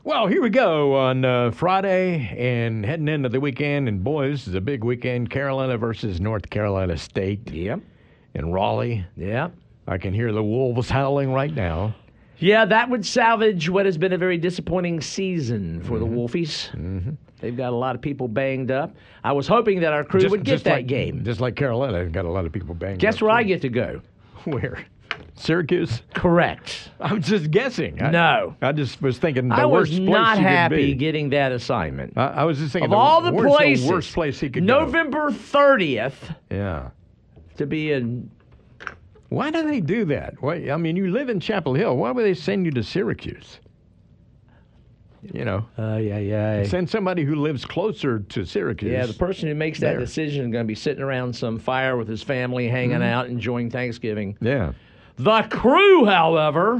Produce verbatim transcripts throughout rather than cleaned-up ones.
Well, here we go on uh, Friday and heading into the weekend. And, boy, this is a big weekend. Carolina versus North Carolina State. Yep. In Raleigh. Yep. I can hear the wolves howling right now. Yeah, that would salvage what has been a very disappointing season for mm-hmm. the Wolfies. Mm-hmm. They've got a lot of people banged up. I was hoping that our crew just, would get just that like, game. Just like Carolina, they've got a lot of people banged Guess up. Guess where too. I get to go? Where? Syracuse? Correct. I'm just guessing. I, no. I just was thinking the I worst was place not you happy could be. getting that assignment. I, I was just thinking of the, all the worst, places, the worst place he could November thirtieth go. Yeah. To be in. Why do they do that? Why, I mean, you live in Chapel Hill. Why would they send you to Syracuse? You know. Uh, yeah, yeah. Send somebody who lives closer to Syracuse. Yeah, the person who makes that there. decision is going to be sitting around some fire with his family, hanging mm-hmm. out, enjoying Thanksgiving. Yeah. The crew, however.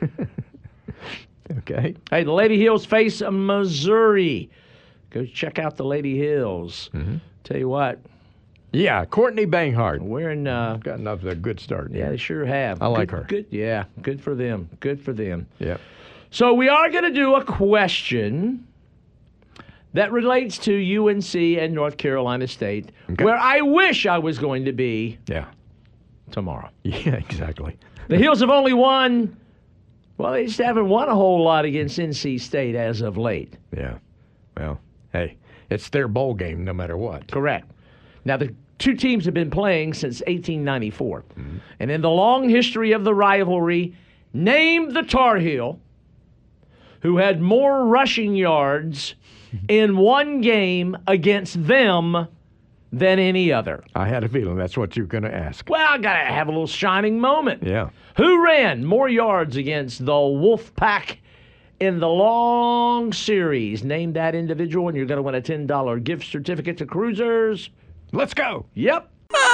Okay. Hey, the Lady Hills face Missouri. Go check out the Lady Hills. Mm-hmm. Tell you what. Yeah, Courtney Banghart. We're in. Uh, Gotten off to a good start. Yeah, they sure have. I like good, her. Good. Yeah, good for them. Good for them. Yeah. So we are going to do a question that relates to U N C and North Carolina State, okay. where I wish I was going to be. Yeah. Tomorrow. Yeah, exactly. The Heels have only won. Well, they just haven't won a whole lot against N C State as of late. Yeah. Well, hey, it's their bowl game no matter what. Correct. Now, the two teams have been playing since eighteen ninety-four. Mm-hmm. And in the long history of the rivalry, name the Tar Heel who had more rushing yards in one game against them than any other. I had a feeling that's what you were going to ask. Well, I got to have a little shining moment. Yeah. Who ran more yards against the Wolf Pack in the long series? Name that individual, and you're going to win a ten dollars gift certificate to Cruisers. Let's go. Yep.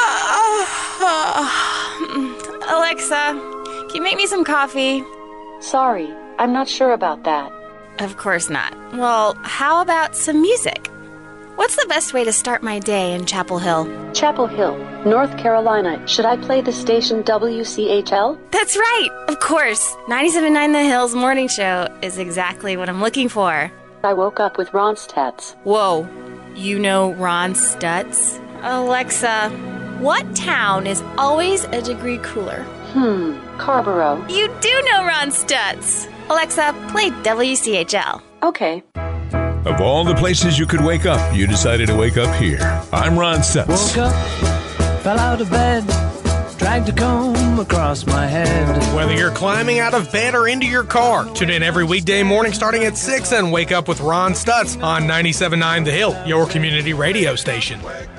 Alexa, can you make me some coffee? Sorry, I'm not sure about that. Of course not. Well, how about some music? What's the best way to start my day in Chapel Hill? Chapel Hill, North Carolina. Should I play the station W C H L? That's right. Of course. ninety-seven point nine The Hills Morning Show is exactly what I'm looking for. I woke up with Ronstadt's. Whoa. You know Ron Stutz? Alexa, what town is always a degree cooler? Hmm, Carborough. You do know Ron Stutz. Alexa, play W C H L. Okay. Of all the places you could wake up, you decided to wake up here. I'm Ron Stutz. Woke up, fell out of bed, dragged a comb across my head. Whether you're climbing out of bed or into your car, tune in every weekday morning starting at six and wake up with Ron Stutz on ninety-seven point nine The Hill, your community radio station.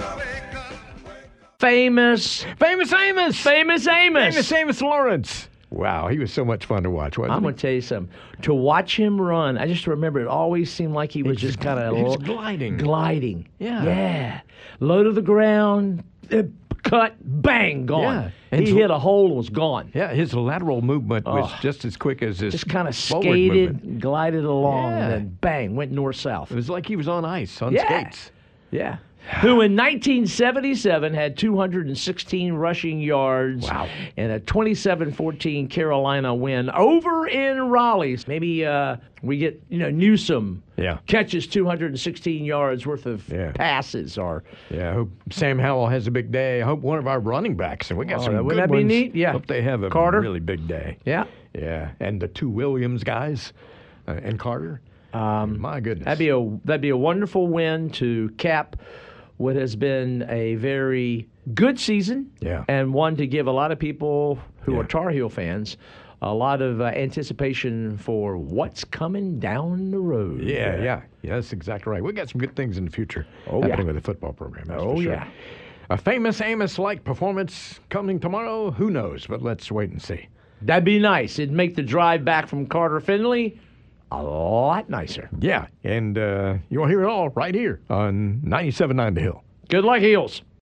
Famous, famous Amos, famous Amos, famous Amos Lawrence. Wow, he was so much fun to watch, wasn't I'm he? going to tell you something. To watch him run, I just remember it always seemed like he was just kind of... He was gliding. Gliding. Yeah. Yeah. Low to the ground, uh, cut, bang, gone. Yeah. And he so, hit a hole and was gone. Yeah, his lateral movement was oh. just as quick as his Just kind of forward skated, movement. glided along, Yeah. and then bang, went north-south. It was like he was on ice, on yeah. skates. Yeah. Who in nineteen seventy-seven had two hundred sixteen rushing yards wow. and a twenty-seven fourteen Carolina win over in Raleigh. Maybe uh, we get, you know, Newsom yeah. catches two hundred sixteen yards worth of yeah. passes. Or Yeah, I hope Sam Howell has a big day. I hope one of our running backs, and we got oh, some good wouldn't that ones. be neat? Yeah. Hope they have a Carter? really big day. Yeah. Yeah, and the two Williams guys uh, and Carter. Um, My goodness. That'd be a that'd be a wonderful win to cap what has been a very good season, yeah. and one to give a lot of people who yeah. are Tar Heel fans a lot of uh, anticipation for what's coming down the road. Yeah, yeah, yeah, that's exactly right. We got some good things in the future oh, happening yeah. with the football program. That's oh, for sure. yeah. A famous Amos-like performance coming tomorrow? Who knows? But let's wait and see. That'd be nice. It'd make the drive back from Carter Finley a lot nicer. Yeah, and uh, you'll hear it all right here on ninety-seven point nine The Hill. Good luck, Heels.